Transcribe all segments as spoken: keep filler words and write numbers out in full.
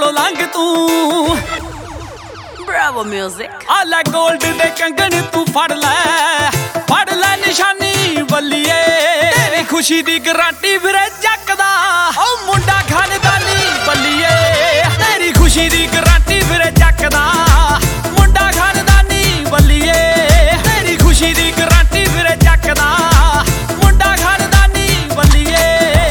ਕੋਲੋਂ ਲੰਘ ਤੂੰ। Bravo music ਆ ਲੈ ਗੋਲਡ ਦੇ ਕੰਗਣ ਤੂੰ ਫੜ ਲੈ, ਫੜ ਲੈ ਨਿਸ਼ਾਨੀ ਬੱਲੀਏ। ਤੇਰੀ ਖੁਸ਼ੀ ਦੀ ਗਾਰੰਟੀ ਵੀਰੇ ਚੱਕਦਾ ਓ ਮੁੰਡਾ ਖਾਨਦਾਨੀ ਬੱਲੀਏ। ਤੇਰੀ ਖੁਸ਼ੀ ਦੀ ਗਾਰੰਟੀ ਵੀਰੇ ਚੱਕਦਾ ਮੁੰਡਾ ਖਾਨਦਾਨੀ ਬੱਲੀਏ। ਤੇਰੀ ਖੁਸ਼ੀ ਦੀ ਗਾਰੰਟੀ ਵੀਰੇ ਚੱਕਦਾ ਮੁੰਡਾ ਖਾਨਦਾਨੀ ਬੱਲੀਏ।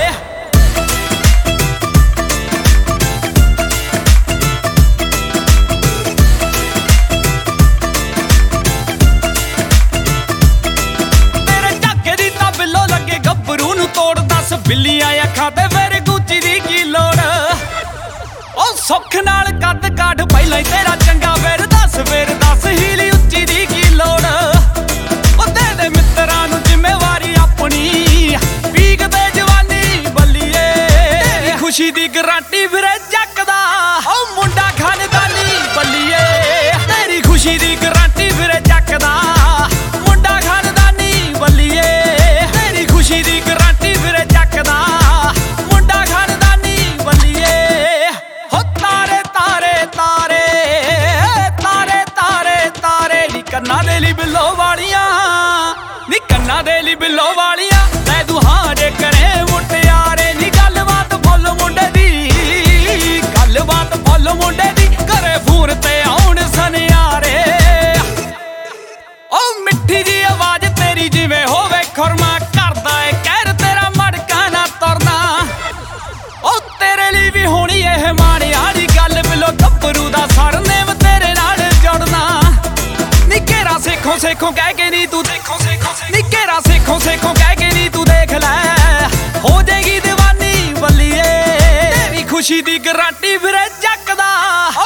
ਗੱਭਰੂ ਨੂੰ ਤੋੜ ਦੱਸ ਬਿੱਲੀਆਂ ਅੱਖਾਂ ਤੇ ਫਿਰ ਗੁੱਚੀ ਦੀ ਕੀ ਲੋੜ। ਉਹ ਸੁੱਖ ਨਾਲ ਕੱਦ ਕਾਠ ਪਹਿਲਾਂ ਹੀ ਤੇਰਾ ਚੰਗਾ ਫਿਰ ਦੱਸ ਫਿਰ ਦੱਸ ਹੀਲੀ ਉੱਚੀ ਦੀ ਕੀ ਲੋੜ। ਉਹ ਦੇ ਦੇ ਮਿੱਤਰਾਂ ਨੂੰ ਜ਼ਿੰਮੇਵਾਰੀ ਆਪਣੀ ਪੀਕ ਤੇ ਜਵਾਨੀ ਬੱਲੀਏ। ਤੇਰੀ ਖੁਸ਼ੀ ਦੀ ਗਾਰੰਟੀ ਵੀਰੇ ਚੱਕਦਾ ਉਹ ਮੁੰਡਾ ਖਾਨਦਾਨੀ ਬੱਲੀਏ। ਤੇਰੀ ਖੁਸ਼ੀ ਦੀ ਗਾਰੰਟੀ ਵੀਰੇ ਚੱਕਦਾ ਮੁੰਡਾ ਖਾਨਦਾਨੀ ਬੱਲੀਏ। ਤੇਰੀ ਖੁਸ਼ੀ ਦੀ ਗਾਰੰਟੀ ਵੀਰੇ ਚੱਕਦਾ ਮੁੰਡਾ ਖਾਨਦਾਨੀ ਬੱਲੀਏ। ਹੋ ਤਾਰੇ ਤਾਰੇ ਤਾਰੇ ਤਾਰੇ ਤਾਰੇ ਤਾਰੇ ਨੀ ਕੰਨਾਂ ਦੇ ਲਈ ਬਿੱਲੋ ਵਾਲੀਆਂ, ਨੀ ਕੰਨਾਂ ਦੇ ਲਈ ਬਿੱਲੋ ਵਾਲੀਆਂ। ਲੈ ਤੂੰ ਹਾਂ ਜੇ ਕਰੇ ਮੁਟਿਆਰੇ ਨੀ ਗੱਲਬਾਤ ਫੁੱਲ ਮੁੰਡੇ ਦੀ, ਗੱਲਬਾਤ ਫੁੱਲ ਮੁੰਡੇ ਦੀ। ਘਰੇ ਫੂਰ ਤੇ ਆਉਣ ਸਨਿਆਰੇ ਓ ਮਿੱਠੀ ਜੀ ਆਵਾਜ਼ ਤੇਰੀ ਜਿਵੇਂ ਹੋਵੇ ਖੁਰਮਾ ਕਰਦਾ ਏ ਕਹਿਰ ਤੇਰਾ ਮੜਕਾ ਨਾ ਤੁਰਨਾ। ਓ ਤੇਰੇ ਲਈ ਵੀ ਹੋਣੀ ਇਹ ਮਾਣਿਆ ਦੀ ਗੱਲ ਬਿੱਲੋ ਗੱਭਰੂ ਦਾ ਸਰਨੇਮ ਤੇਰੇ ਨਾਲ ਜੁੜਨਾ। ਨੀ ਘੇਰਾ ਸੇਖੋਂ ਸੇਖੋਂ ਕਹਿ ਕੇ ਨੀ ਤੂੰ ਦੇਖੋ ਸੇਖੋਂ ਨੀ ਘੇਰਾ ਸੇਖੋਂ ਸੇਖੋਂ ਕਹਿ ਕੇ ਨੀ ਤੂੰ ਦੇਖ ਲੈ ਹੋ ਜਾਏਗੀ ਦੀਵਾਨੀ ਬੱਲੀਏ। ਤੇਰੀ ਖੁਸ਼ੀ ਦੀ ਗਾਰੰਟੀ ਵੀਰੇ ਚੱਕਦਾ